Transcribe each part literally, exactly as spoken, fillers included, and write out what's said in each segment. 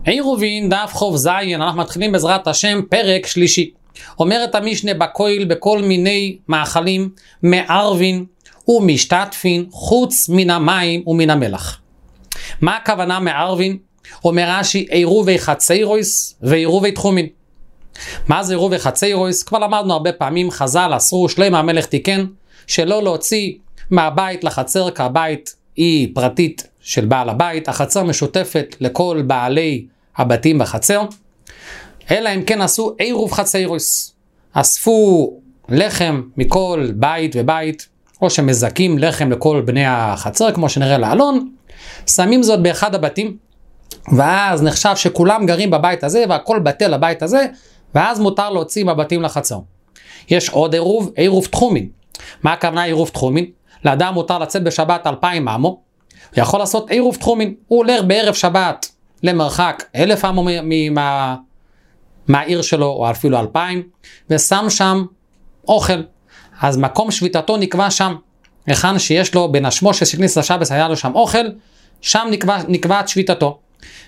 עירובין דף חוב זין, אנחנו מתחילים בעזרת השם פרק שלישי. אומרת המשנה בכויל בכל מיני מאכלים מערבין ומשתתפין חוץ מן המים ומן המלח. מה הכוונה מערבין? אומר רש"י עירובי חציירויס ועירובי תחומין. מה זה עירובי חציירויס? כבר למדנו הרבה פעמים, חז"ל אסרו שלמה המלך תיקן שלא להוציא מהבית לחצר, כי הבית היא פרטית של בעל הבית, החצר משותפת לכל בעלי הבתים בחצר, אלא אם כן עשו עירוב חציירויס, אספו לחם מכל בית ובית, או שמזקים לחם לכל בני החצר כמו שנראה לעלון, שמים זאת באחד הבתים, ואז נחשב שכולם גרים בבית הזה והכל בטל לבית הזה, ואז מותר להוציא מהבתים לחצר. יש עוד עירוב, עירוב תחומין. מה הכוונה עירוב תחומין? לאדם מותר לצאת בשבת אלפיים אמו, הוא יכול לעשות עירוב תחומין, הוא הולך בערב שבת למרחק אלף אמו מה, מהעיר שלו, או אפילו אלפיים, ושם שם אוכל. אז מקום שביתתו נקבע שם, היכן שיש לו בין השמושה שכניס לשבת היה לו שם אוכל, שם נקבע, נקבעת שביתתו.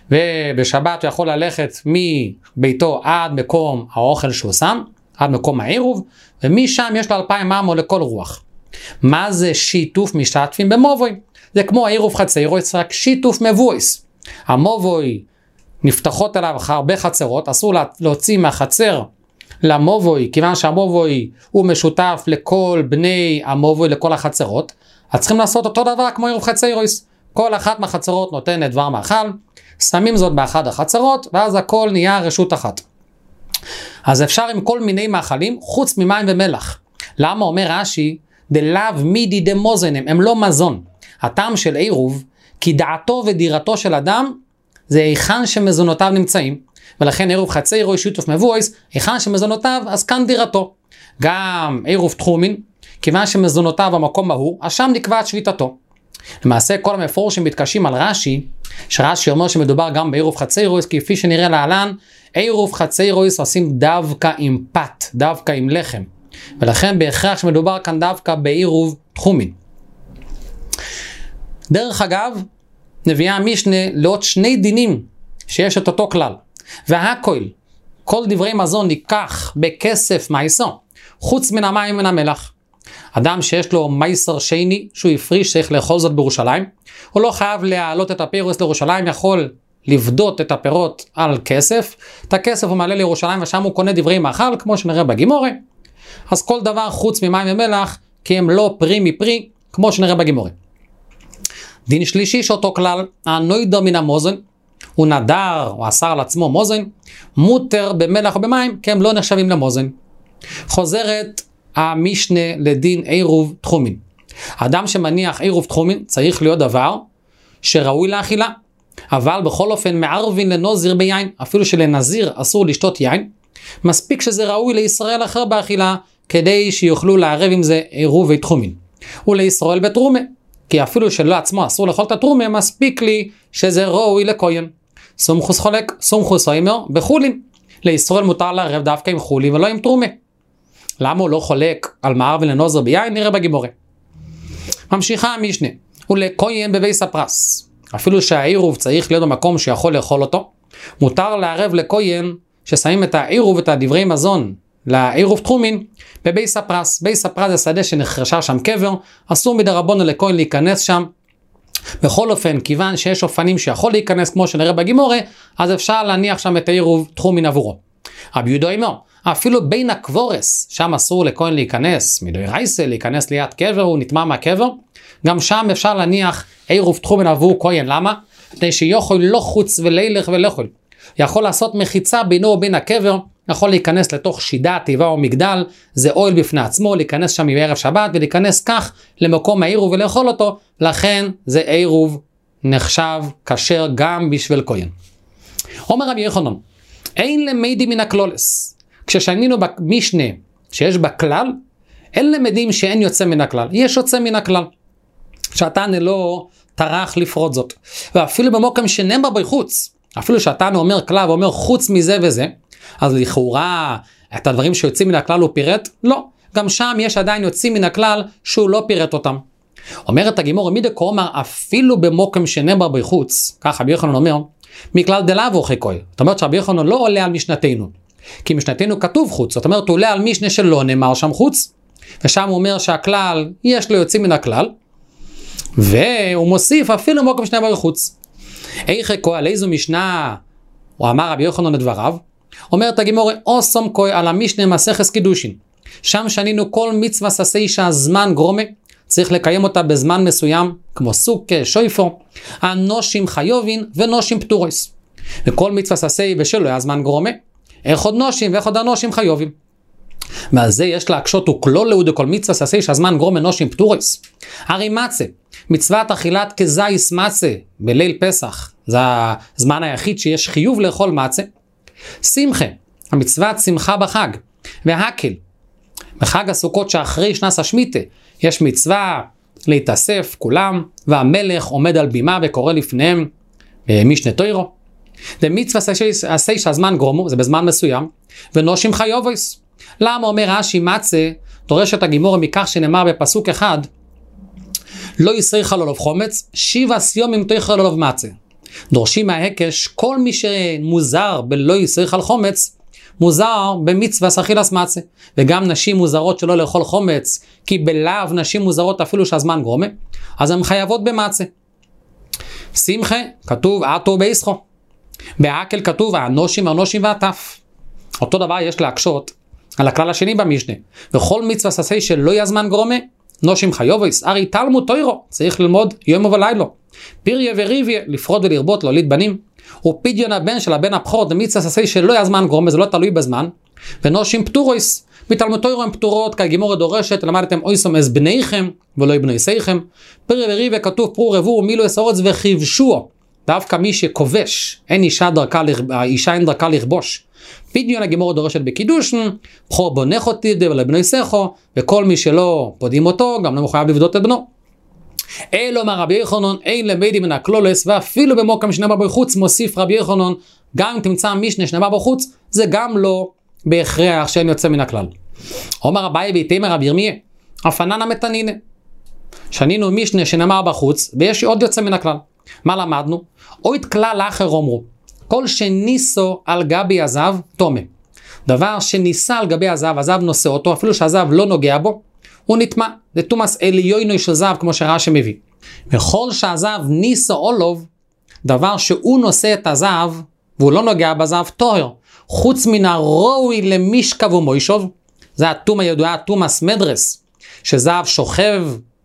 ובשבת הוא יכול ללכת מביתו עד מקום האוכל שהוא שם, עד מקום העירוב, ומשם יש לו אלפיים אמו לכל רוח. מה זה שיתוף משתתפים במובוי? זה כמו העירוב חציירויס, רק שיתוף מבויס. המובוי נפתחות אליו הרבה חצרות, אסור להוציא מהחצר למובוי, כיוון שהמובוי הוא משותף לכל בני המובוי, לכל החצרות, אז צריכים לעשות אותו דבר כמו עירוב חציירויס. כל אחת מהחצרות נותנת דבר מאכל, שמים זאת באחד החצרות, ואז הכל נהיה רשות אחת. אז אפשר עם כל מיני מאכלים, חוץ ממים ומלח. למה אומר רש"י? דלאו מידי דמוזנם, הם לא מזון. הטעם של עירוב, כי דעתו ודירתו של אדם, זה היכן שמזונותיו נמצאים. ולכן עירוב חציירויס שיתוף מבויס, היכן שמזונותיו, אז כאן דירתו. גם עירוב תחומין, כיוון שמזונותיו במקום ההוא, אז שם נקבעת שביתתו. למעשה כל המפורשים מתקשים על רש"י, שרש"י אומר שמדובר גם בעירוב חציירויס, כפי שנראה להלן, עירוב חציירויס עושים דווקא עם פת, דווקא עם לחם. ולכן בהכרח שמדובר כאן דווקא בעירוב תחומין. דרך אגב, נביאה המשנה לעוד שני דינים שיש את אותו כלל. והכויל, כל דברי מזון ניקח בכסף מייסר, חוץ מן המים ומן המלח. אדם שיש לו מייסר שני, שהוא הפריש, צריך לאכול זאת בירושלים, הוא לא חייב להעלות את הפירוס לירושלים, יכול לבדות את הפירות על כסף, את הכסף הוא מעלה לירושלים ושם הוא קונה דברי מאכל, כמו שנראה בגימורי. אז כל דבר חוץ ממים ומלח, כי הם לא פרי מפרי, כמו שנראה בגימורי. דין שלישי שאותו כלל, הנוידר מן המוזן, הוא נדר או אסר על עצמו מוזן, מותר במלח או במים, כי הם לא נחשבים למוזן. חוזרת המשנה לדין עירוב תחומין. אדם שמניח עירוב תחומין צריך להיות דבר שראוי לאכילה, אבל בכל אופן מערבין לנוזיר ביין, אפילו שלנזיר אסור לשתות יין, מספיק שזה ראוי לישראל אחר באכילה, כדי שיוכלו לערב עם זה עירובי תחומין. ולישראל בתרומה, כי אפילו שלא עצמו אסור לאכול את התרומה, מספיק לי שזה ראוי לכהן. סומכוס חולק, סומכוס אומר בחולין. לישראל מותר לערב דווקא עם חולין ולא עם תרומה. למה הוא לא חולק על מערבין לנוזיר ביין? נראה בגימורי. ממשיכה המשנה, ולכהן בבייס הפרס. אפילו שהעירוב צריך להיות במקום שיכול לאכול אותו, מותר לערב לכהן ששמים את העירוב ואת הדברי מזון לעירוב תחומין בבייס הפרס. בייס הפרס זה שדה שנחרשה שם קבר, אסור מדרבנו לכהן להיכנס שם. בכל אופן, כיוון שיש אופנים שיכול להיכנס כמו שנראה בגימורי, אז אפשר להניח שם את העירוב תחומין עבורו. רבי יהודה אומר, אפילו בין הקבורס, שם אסור לכהן להיכנס, מדוי רייסה להיכנס ליד קבר, הוא נטמע מהקבר, גם שם אפשר להניח עירוב תחומין עבור כהן. למה? מפני שיכול לא חוץ ולילך ולכול. יכול לעשות מחיצה בינו ובין הקבר, יכול להיכנס לתוך שידה, תיבה או מגדל, זה אוהל בפני עצמו, להיכנס שם בערב שבת, ולהיכנס כך למקום העירוב ולאכול אותו, לכן זה עירוב נחשב כשר גם בשביל כהן. אומר רבי יוחנן, אין למדי מן הכלולס. כששנינו במשנה שיש בה כלל, אין למדים שאין יוצא מן הכלל, יש יוצא מן הכלל. שהתנא לא טרח לפרוט זאת. ואפילו במוקם שנאמר בחוץ, אפילו שהתנא אומר כלל ואומר חוץ מזה וזה, אז לכאורה את הדברים שיוצאים מן הכלל הוא פירט? לא. גם שם יש עדיין יוצאים מן הכלל שהוא לא פירט אותם. אומרת הגימור, מי דקאמר אפילו במוקם שנאמר בחוץ, ככה רבי יוחנן אומר, מכלל דלאו חיקוי. זאת אומרת שרבי יוחנן לא עולה על משנתנו, כי משנתנו כתוב חוץ, זאת אומרת הוא עולה על משנה שלא נאמר שם חוץ, ושם הוא אומר שהכלל יש לו יוצאים מן הכלל, והוא מוסיף אפילו מוקם שני בר חוץ. איך חיקוי, על איזו משנה הוא אמר רבי יוחנן לדבריו, אומרת הגמורה, אוסום קוי על המשנה מסכת קידושין, שם שנינו כל מצווה ססי שהזמן גרומה, צריך לקיים אותה בזמן מסוים, כמו סוכה, שויפו, הנושים חיובין ונושים פטורס. וכל מצווה ססי ושלו הזמן גרומה, איך עוד נושים ואיך עוד הנושים חיובים. ועל זה יש להקשות וכלול להוד כל מצווה ססי שהזמן גרומה נושים פטורס. הרי מצה, מצוות אכילת כזייס מצה בליל פסח, זה הזמן היחיד שיש חיוב לאכול מצה. שמחה, המצוות שמחה בחג, והקל, בחג הסוכות שאחרי שנס השמיטה, יש מצווה להתאסף כולם, והמלך עומד על בימה וקורא לפניהם משנה תוירו. זה מצווה עשי שהזמן גרומו, זה בזמן מסוים, ונושים חיובויס. למה אומר רש"י מצה, דורשת הגימורה מכך שנאמר בפסוק אחד, לא יסריך עליו חומץ, שבע סיומים תאכל עליו מצה. דורשים מההקש, כל מי שמוזר בלא יסריך על חומץ, מוזר במצווה אכילת מצה. וגם נשים מוזרות שלא לאכול חומץ, כי בלאו נשים מוזרות אפילו שהזמן גרומה, אז הן חייבות במצה. שמחה, כתוב עטו ביסחו. בהקל כתוב הנושים, הנושים והטף. אותו דבר יש להקשות על הכלל השני במשנה. וכל מצווה ססי שלא יהיה זמן גרומה, נושים חיובויס, הרי תלמוד תוירו, צריך ללמוד יום ובלילו. פיריה וריביה, לפרוד ולרבות, להוליד בנים. ופדיון הבן של הבן הבכור, מצווה ססי שלא יהיה זמן גרומה, זה לא תלוי בזמן. ונושים פטורויס, מתלמוד תוירו הם פטורות, כי הגימורה דורשת, למדתם אויסום אז בניכם, ולא בני סייכם. פיריה וריביה כתוב פרו רבו ומילו אסורץ וחיבשו. דווקא מי שכובש, אין אישה דרכה, האישה אין דרכה לכבוש. פדיון הגימורה דורשת בקידוש, בכור בונך אותי ולא בני סייכו, וכל מי שלא פודים אותו, גם לא מחויב לבדות את בנו. אלו מה רבי יוחנן, אין למדי מן הכלולס, ואפילו במוקם שנאמר בחוץ, מוסיף רבי יוחנן, גם אם תמצא משנה שנאמר בחוץ, זה גם לא בהכרח שאין יוצא מן הכלל. אומר אביי ויתמר רבי ירמיה, אפננה מתנינה. שנינו משנה שנאמר בחוץ, ויש עוד יוצא מן הכלל. מה למדנו? עוד כלל אחר אומרו, כל שניסו על גבי הזהב, תומה. דבר שניסה על גבי הזהב, הזהב נושא אותו, אפילו שהזהב לא נוגע בו, הוא נטמע. זה תומאס עליונו של זהב, כמו שרש"י מביא. וכל שהזהב ניסו אולוב, דבר שהוא נושא את הזהב, והוא לא נוגע בזהב, טוהר. חוץ מן הראוי למשכב ומוישוב, זה התום הידועה, תומאס מדרס, שזהב שוכב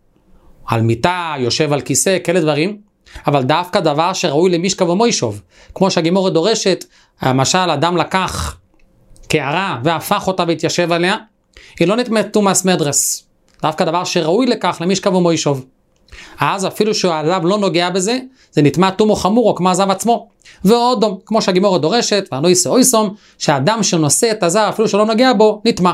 על מיטה, יושב על כיסא, כאלה דברים, אבל דווקא דבר שראוי למשכב ומוישוב, כמו שהגימורה דורשת, למשל אדם לקח קערה והפך אותה והתיישב עליה, היא לא נטמאת תומאס מדרס, דווקא דבר שראוי לכך למשכב ומוישוב. אז אפילו שהזהב לא נוגע בזה, זה נטמע תומו חמורו כמו הזהב עצמו. ועוד כמו שהגימורה דורשת, ואנו יסה אויסום, שהאדם שנושא את הזהב אפילו שלא נוגע בו, נטמע.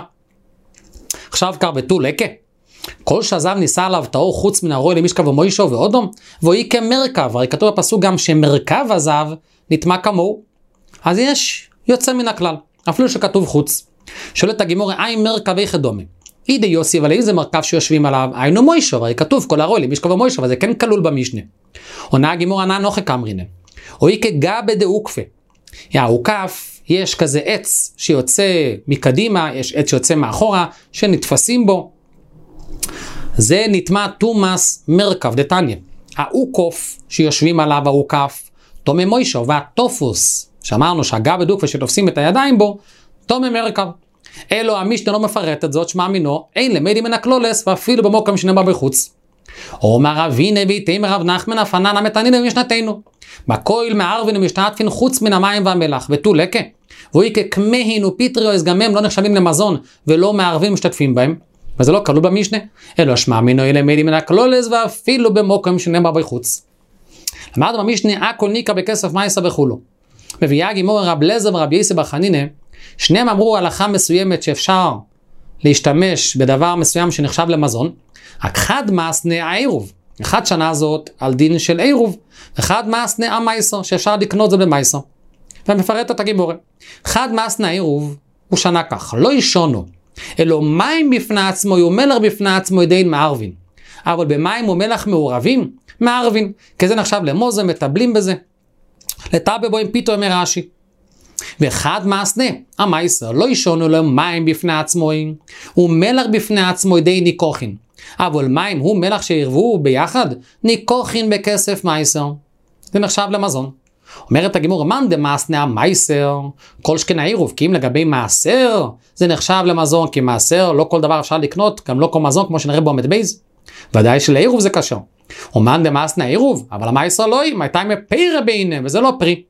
עכשיו קרבתו לקה. כל שהזהב ניסה עליו טהור חוץ מן הראוי למשכב ומוישוב ועודום, והיא כמרכב, הרי כתוב בפסוק גם שמרכב הזהב נטמע כמוהו. אז יש יוצא מן הכלל, אפילו שכתוב חוץ. שואלת הגימורה, אי מרכבי חדומי. אידי יוסי, אבל איזה מרכב שיושבים עליו, היינו מוישוב, הרי כתוב כל הראוי למשכב ומוישוב, אז זה כן כלול במשנה. עונה הגימורה נא נוחה קמרינה. או היא כגבה דאוקפה. יעוקף, יש כזה עץ שיוצא מקדימה, יש עץ שיוצא מאחורה, שנתפסים בו. זה נטמע תומאס מרכב דתניא. האוקוף שיושבים עליו האוקף, תומא מוישוב, והטופוס, שאמרנו שהגבה דאוקפה שתופסים את הידיים בו, תומא מרכב. אלו המשנה לא מפרט את זאת, שמע מינו, אין למדי מן הכלולס, ואפילו במוקם שנאמר בחוץ. אומר רבינה ויתמר רב נחמן אפננה מתנינה במשנתנו. מקויל מערבין ומשתעטפין חוץ מן המים והמלח, ותו לקה. והוא ככמהין ופיטריוס, גם הם לא נחשבים למזון, ולא מערבים משתתפים בהם. וזה לא כלול במשנה. אלו שמע מינו אין למדי מן הכלולס, ואפילו במוקם שנאמר בחוץ. למד במשנה, הכל ניקה בכסף מייסה וכולו. מביאה גימור רב לזר ורב יסי בר חנינא, שניהם אמרו הלכה מסוימת שאפשר להשתמש בדבר מסוים שנחשב למזון, רק חד מעשנה העירוב, אחד שנה זאת על דין של עירוב, אחד מעשנה המייסר, שאפשר לקנות זה במייסר. ומפרט את הגימורה. חד מעשנה העירוב הוא שנה כך, לא ישונו, אלו מים בפני עצמו, ומלח בפני עצמו ידין מערבין. אבל במים ומלח מעורבים, מערבין, כי זה נחשב למוזם, מטבלים בזה. לטאבה בו עם פיתו אומר רש"י. ואחד מעשנה, המייסר, לא ישונו לו מים בפני עצמו, הוא מלח בפני עצמו די ניקוחין. אבל מים הוא מלח שירבו ביחד, ניקוחין בכסף מייסר. זה נחשב למזון. אומרת הגימור, מאן דמעשנה המייסר, כל שכן העירוב, כי אם לגבי מעשר, זה נחשב למזון, כי מעשר לא כל דבר אפשר לקנות, גם לא כל מזון, כמו שנראה בעומד בייז. ודאי שלעירוב זה קשר. ומאן דמעשנה העירוב, אבל המייסר לא היא, מתי מפירה בעיניהם, וזה לא פרי.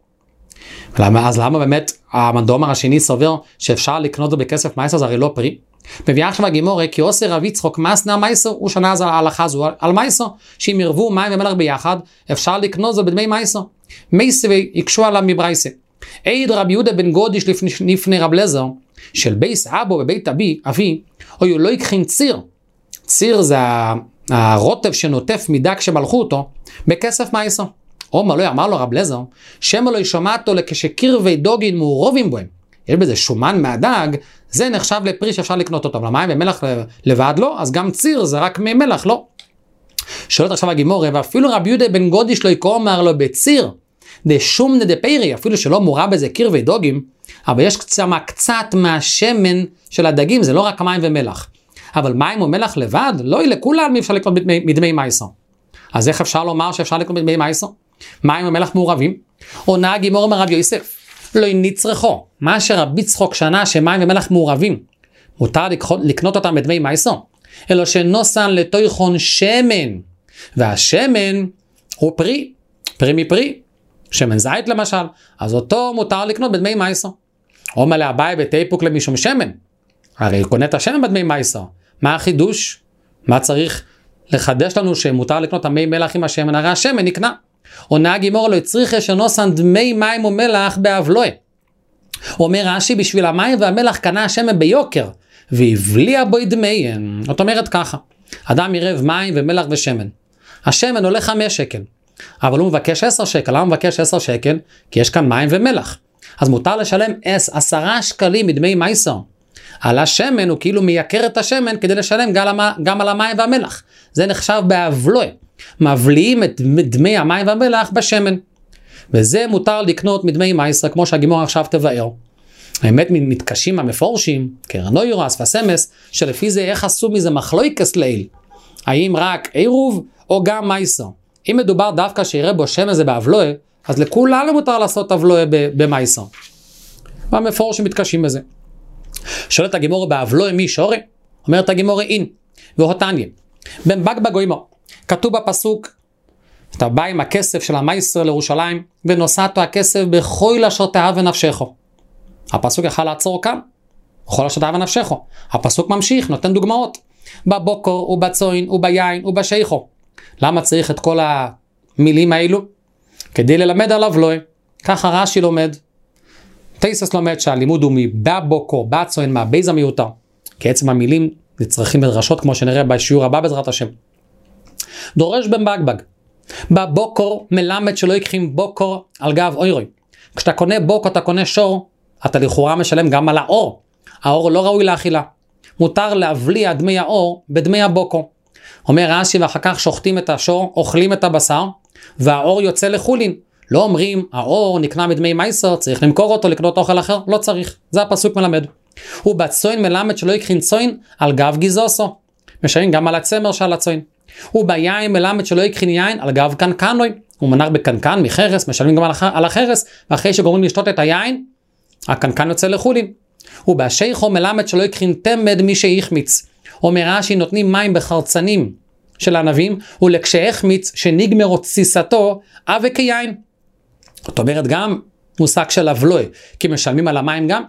אז למה באמת המנדומר השני סובר שאפשר לקנות את בכסף מייסר, זה הרי לא פרי? מביאה עכשיו הגימורה, כי עושה רב יצחוק מעשנה המייסר, הוא שנה אז ההלכה הזו על מייסר, שאם ירבו מים ומלח ביחד, אפשר לקנות זאת בדמי מייסר. מייסר יקשו עליו מברייסה. עיד רב יהודה בן גודיש לפני רב לזר, של בייס אבו בבית אבי, אבי, או לא יקחין ציר. ציר זה הרוטב שנוטף מדק שמלכו אותו, בכסף מייסר. אומר לו, אמר לו רב לזר, שמה לא ישמעתו לכשקרבי דוגין מעורובים בהם. יש בזה שומן מהדג, זה נחשב לפרי שאפשר לקנות אותו. למים ומלח לבד לא, אז גם ציר זה רק ממלח לא. שואלת עכשיו הגימורה, ואפילו רב יהודה בן גודיש לא יקרא אומר לו בציר, דשום נדפיירי, אפילו שלא מורה בזה קרבי דוגים, אבל יש קצת, קצת מהשמן של הדגים, זה לא רק מים ומלח. אבל מים ומלח לבד, לא יהיה לכולם אפשר לקנות מדמי, מדמי מייסר. אז איך אפשר לומר שאפשר לקנות מדמי מייסר? מים ומלח מעורבים? עונה הגימורה מרב יוסף, לא נצרכו, מה שרבי צחוק שנה שמים ומלח מעורבים, מותר לקנות אותם בדמי מייסר, אלא שנוסן לתויכון שמן, והשמן הוא פרי, פרי מפרי, שמן זית למשל, אז אותו מותר לקנות בדמי מייסר. אומר לאביי בתיפוק למשום שמן, הרי קונה את השמן בדמי מייסר, מה החידוש? מה צריך לחדש לנו שמותר לקנות המי מלח עם השמן? הרי השמן נקנה. עונה הגימורה לא הצריכה שנוסן דמי מים ומלח באבלוה. אומר רש"י, בשביל המים והמלח קנה השמן ביוקר, והבליע בו דמיהם. זאת אומרת ככה, אדם ירב מים ומלח ושמן. השמן עולה חמש שקל, אבל הוא מבקש עשר שקל. למה הוא מבקש עשר שקל? כי יש כאן מים ומלח. אז מותר לשלם עשרה שקלים מדמי מייסר. על השמן הוא כאילו מייקר את השמן כדי לשלם גם על המים והמלח. זה נחשב באבלוה. מבליעים את דמי המים והמלח בשמן. וזה מותר לקנות מדמי מייסר, כמו שהגימורה עכשיו תבאר. האמת מתקשים המפורשים, קרנוירס וסמס, שלפי זה איך עשו מזה מחלוקס לעיל. האם רק עירוב או גם מייסר? אם מדובר דווקא שיראה בו שמן זה באבלוה, אז לכולנו מותר לעשות אבלוה במייסר. והמפורשים מתקשים בזה. שואלת הגימורה באבלוה מי שורי? אומרת הגימורה אין, והותניה. בן בגבג או אימו, כתוב בפסוק, אתה בא עם הכסף של המייסר לירושלים, ונוסעתו הכסף בכל אשר תאהב ונפשך. הפסוק יכל לעצור כאן, בכל אשר תאהב ונפשך. הפסוק ממשיך, נותן דוגמאות. בבוקר ובצוין וביין ובשיחו. למה צריך את כל המילים האלו? כדי ללמד עליו לא. ככה רש"י לומד. תייסס לומד שהלימוד הוא מבבוקר, בצוין, מהבייז המיותר. כי עצם המילים נצרכים בדרשות, כמו שנראה בשיעור הבא בעזרת השם. דורש בן בגבג. בבוקר מלמד שלא יקחים בוקר על גב אוירוי. כשאתה קונה בוקר, אתה קונה שור, אתה לכאורה משלם גם על האור. האור לא ראוי לאכילה. מותר להבליע דמי האור בדמי הבוקר. אומר רש"י, ואחר כך שוחטים את השור, אוכלים את הבשר, והאור יוצא לחולין. לא אומרים, האור נקנה בדמי מייסר, צריך למכור אותו, לקנות אוכל אחר, לא צריך. זה הפסוק מלמד. ובצוין מלמד שלא יקחין צוין על גב גיזוסו. משלמים גם על הצמר של הצוין. וביין מלמד שלא יקחין יין על גב קנקנוי. הוא מנח בקנקן מחרס, משלמים גם על החרס, ואחרי שגורמים לשתות את היין, הקנקן יוצא לחולין. ובשיחו מלמד שלא יקחין תמד מי שיחמיץ. אומר רש"י, נותנים מים בחרצנים של ענבים, ולכשהחמיץ שנגמר תסיסתו, אבה כיין. זאת אומרת גם מושג של אבלוי, כי משלמים על המים גם.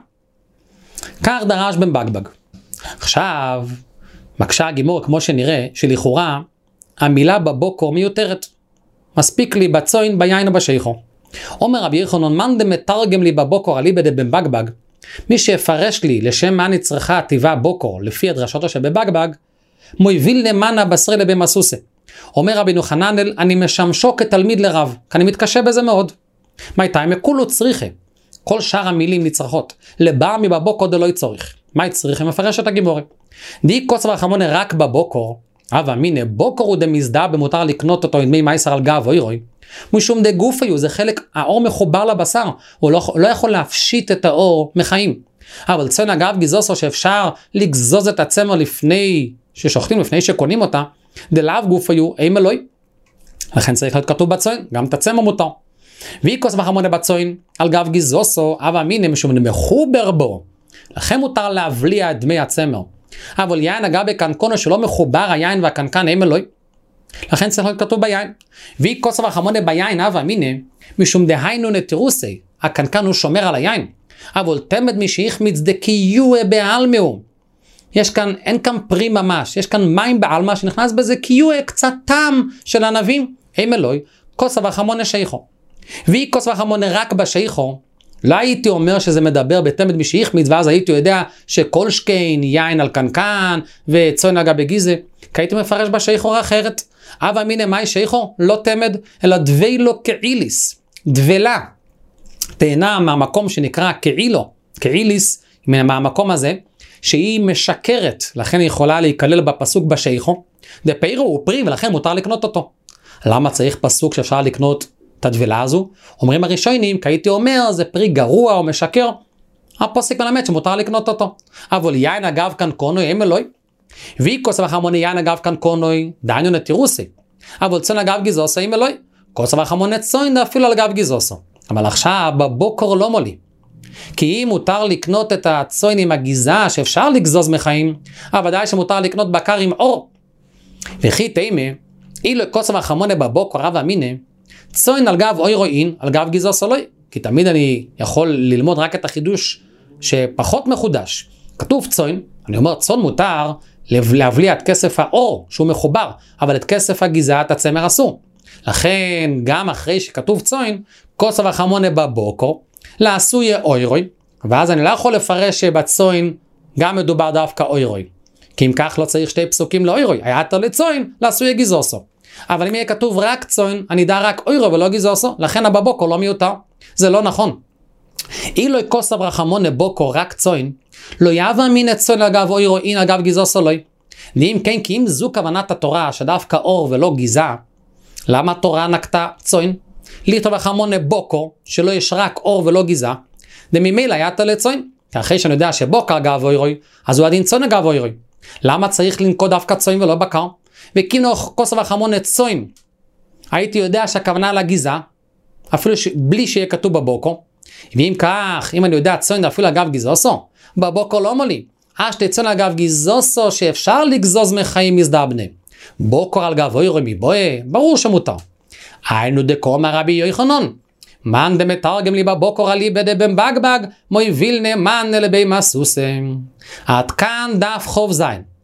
כך דרש בן בגבג. עכשיו, מקשה הגימור, כמו שנראה, שלכאורה, המילה בבוקר מיותרת. מספיק לי בצוין, ביין ובשיחו. אומר רבי יחנון, מאן דמתרגם לי בבוקר אליבא דבן בגבג, מי שיפרש לי לשם מה נצרכה הטבעה בוקר, לפי הדרשתו שבבגבג, מויביל נמנה בשרי לבמסוסה. אומר רבי יוחנן, אני משמשו כתלמיד לרב, כי אני מתקשה בזה מאוד. מה איתה? מכולו צריכה. כל שאר המילים נצרכות. לבא מבבוקר דלא יצורך. מה יצריך? מפרש את הגימורה. די קוצר וחמונה רק בבוקר, אבל מיני בוקר הוא דמזדה במותר לקנות אותו עם דמי מייסר על גב אוירוי. משום דה גוף היו, זה חלק, האור מחובר לבשר, הוא לא, לא יכול להפשיט את האור מחיים. אבל צוין אגב גיזוסו שאפשר לגזוז את הצמר לפני ששוחטים, לפני שקונים אותה, דלאו גוף היו, אין אלוהי. לכן צריך להיות כתוב בצוין, גם את הצמר מותר. והיא כוס וחמונה בצוין, על גב גיזוסו, אבא מיני משום מחובר בו. לכן מותר להבליע את דמי הצמר. אבל יין אגב בקנקונו שלא מחובר היין והקנקן אין אלוהי. לכן צריך להיות כתוב ביין. והיא כוס וחמונה ביין אבא מיני, משום דהיינו נתירוסי, הקנקן הוא שומר על היין. אבל תמד מי שהחמיץ דקיוה בעלמהו. יש כאן, אין כאן פרי ממש, יש כאן מים בעלמה שנכנס בזה קיוה קצת טעם של ענבים. אין אלוהי, כוס וחמונה שייכו. והיא כוס וחמונה רק בשייכו, לא הייתי אומר שזה מדבר בתמד מי שהחמיץ, ואז הייתי יודע שכל שקיין יין על קנקן וצוין אגב בגיזה, כי הייתי מפרש בשייכו אחרת. אבא מיני מאי שייכו לא תמד, אלא דבילו כאיליס, דבלה. תהנה מהמקום שנקרא כאילו, כאיליס, מהמקום הזה, שהיא משקרת, לכן היא יכולה להיכלל בפסוק בשייכו. דפיירו הוא פרי ולכן מותר לקנות אותו. למה צריך פסוק שאפשר לקנות את הדבלה הזו? אומרים הראשונים, כי הייתי אומר, זה פרי גרוע או משקר. הפוסק מלמד שמותר לקנות אותו. אבל יין אגב כאן קונוי, אין אלוהי. והיא כוס וחמונה יין אגב כאן קונוי, דהיינו נתירוסי. אבל צוין אגב גיזוסו, אין אלוהי. כוס וחמונה צוין אפילו על אגב גיזוסו. אבל עכשיו בבוקר לא מולי. כי אם מותר לקנות את הצוין עם הגיזה שאפשר לגזוז מחיים, אבל ודאי שמותר לקנות בקר עם אור. וכי תימה, אילו כוס וחמונה בבוקר רב אמינה, צוין על גב אוי רואים, על גב גיזו סולוי. כי תמיד אני יכול ללמוד רק את החידוש שפחות מחודש. כתוב צוין, אני אומר צוין מותר להבליע את כסף האור שהוא מחובר, אבל את כסף הגיזה את הצמר אסור. לכן גם אחרי שכתוב צוין, כוס וחמונה בבוקר, לעשוי אוירוי, ואז אני לא יכול לפרש שבצוין גם מדובר דווקא אוירוי. כי אם כך לא צריך שתי פסוקים לאוירוי, היה יותר לצוין, לעשוי גיזוסו. אבל אם יהיה כתוב רק צוין, אני דע רק אוירוי ולא גיזוסו, לכן הבבוקר לא מיותר. זה לא נכון. אילו כוס וחמונה בוקר רק צוין, לא יבא מן את צוין אגב אוירוי, אין אגב גיזוסו לא. ואם כן, כי אם זו כוונת התורה שדווקא אור ולא גיזה, למה התורה נקטה צוין? ליטר וחמונה בוקר, שלא יש רק אור ולא גיזה, דממילא יתה לצוין. כי אחרי שאני יודע שבוקר אגב אוירוי, אז הוא עדין צוין אגב אוירוי. למה צריך לנקוד דווקא צוין ולא בקר? וכאילו כוס וחמונה צוין, הייתי יודע שהכוונה לגיזה, אפילו ש... בלי שיהיה כתוב בבוקר. ואם כך, אם אני יודע צוין אפילו אגב גיזוסו, בבוקר לא מולי. אשתי צוין אגב גיזוסו שאפשר לגזוז מחיים מזדבנה. בוקר על גב אוירוי מבואה, ברור שמותר. היינו דקומא רבי יוחנן, מן דמתרגם לי בבוקר עלי בדבן בגבג, מוי וילנה מן לבי מסוסם. עד כאן דף חוב זין.